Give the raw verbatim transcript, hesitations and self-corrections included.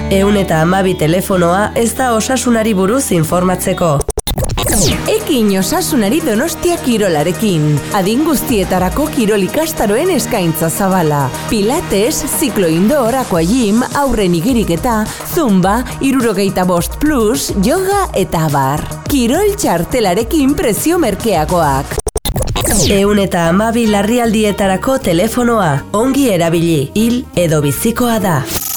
Ehun eta hamabi telefonoa ez da osasunari buruz informatzeko. Ekin osasunari Donostia Kirolarekin. Adin guztietarako kirol ikastaroen eskaintza zabala. Pilates, ziklo indoor, aquagym, aurren igiriketa, zumba, hirurogeita bost plus, yoga eta abar. Kirol txartelarekin prezio merkeagoak. Ehun eta hamabi larrialdietarako telefonoa. Ongi erabili, hil edo bizikoa da.